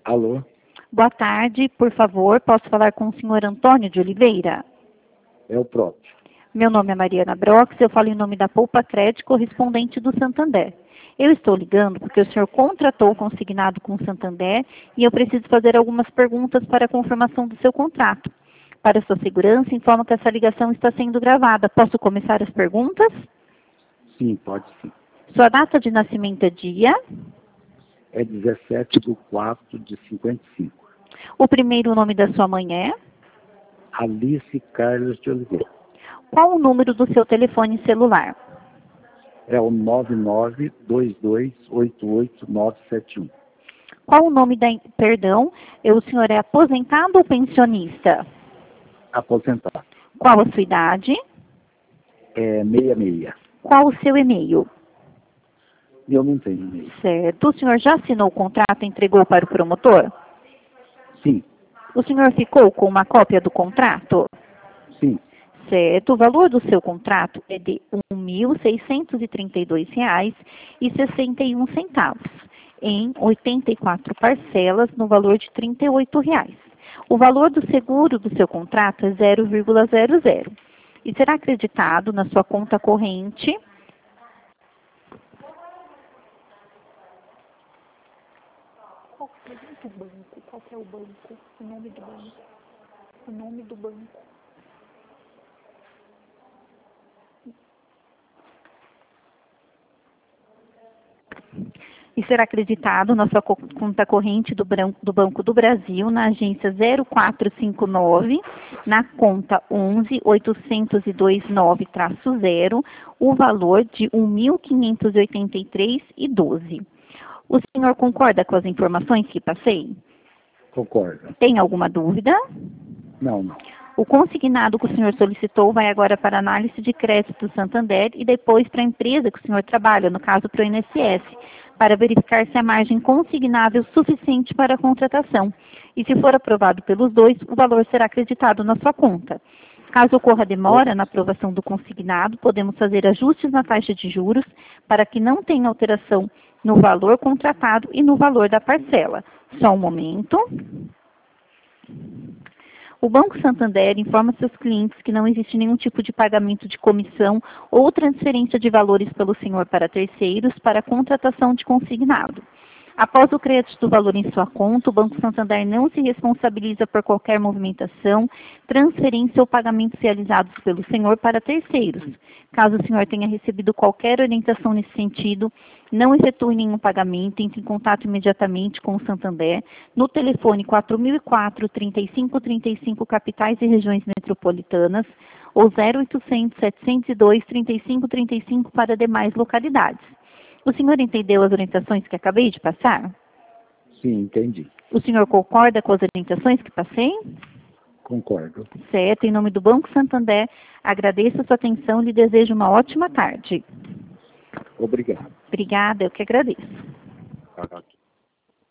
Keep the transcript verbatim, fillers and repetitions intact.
Alô? Boa tarde, por favor, posso falar com o senhor Antônio de Oliveira? É o próprio. Meu nome é Mariana Brox, eu falo em nome da Poupa Crédito, correspondente do Santander. Eu estou ligando porque o senhor contratou o consignado com o Santander e eu preciso fazer algumas perguntas para a confirmação do seu contrato. Para sua segurança, informo que essa ligação está sendo gravada. Posso começar as perguntas? Sim, pode sim. Sua data de nascimento é dia? É dezessete de quatro de cinquenta e cinco. O primeiro nome da sua mãe é? Alice Carlos de Oliveira. Qual o número do seu telefone celular? É o nove nove dois dois oito oito nove sete um. Qual o nome da... Perdão, o senhor é aposentado ou pensionista? Aposentado. Qual a sua idade? É meia meia. Qual o seu e-mail? Eu não tenho e-mail. Certo. O senhor já assinou o contrato e entregou para o promotor? Sim, O senhor ficou com uma cópia do contrato? sim. Certo. O valor do seu contrato é de um mil seiscentos e trinta e dois reais e sessenta e um centavos, em oitenta e quatro parcelas, no valor de trinta e oito reais. O valor do seguro do seu contrato é zero vírgula zero zero e será acreditado na sua conta corrente. Qual que é o banco? Qual que é o banco? O nome do banco? O nome do banco? E será acreditado na sua co- conta corrente do, Bran- do Banco do Brasil, na agência zero quatro cinco nove, na conta onze oitocentos e dois nove zero, o valor de um mil quinhentos e oitenta e três reais e doze centavos. O senhor concorda com as informações que passei? Concordo. Tem alguma dúvida? Não, não. O consignado que o senhor solicitou vai agora para a análise de crédito do Santander e depois para a empresa que o senhor trabalha, no caso para o I N S S, para verificar se a margem consignável é suficiente para a contratação. E se for aprovado pelos dois, o valor será acreditado na sua conta. Caso ocorra demora na aprovação do consignado, podemos fazer ajustes na taxa de juros para que não tenha alteração no valor contratado e no valor da parcela. Só um momento. O Banco Santander informa seus clientes que não existe nenhum tipo de pagamento de comissão ou transferência de valores pelo senhor para terceiros para a contratação de consignado. Após o crédito do valor em sua conta, o Banco Santander não se responsabiliza por qualquer movimentação, transferência ou pagamentos realizados pelo senhor para terceiros. Caso o senhor tenha recebido qualquer orientação nesse sentido, não efetue nenhum pagamento, entre em contato imediatamente com o Santander no telefone quatro mil e quatro, trinta e cinco trinta e cinco, capitais e regiões metropolitanas, ou zero oitocentos, setecentos e dois, trinta e cinco trinta e cinco para demais localidades. O senhor entendeu as orientações que acabei de passar? Sim, entendi. O senhor concorda com as orientações que passei? Concordo. Certo. Em nome do Banco Santander, agradeço a sua atenção e lhe desejo uma ótima tarde. Obrigado. Obrigada, eu que agradeço. Tá, tá.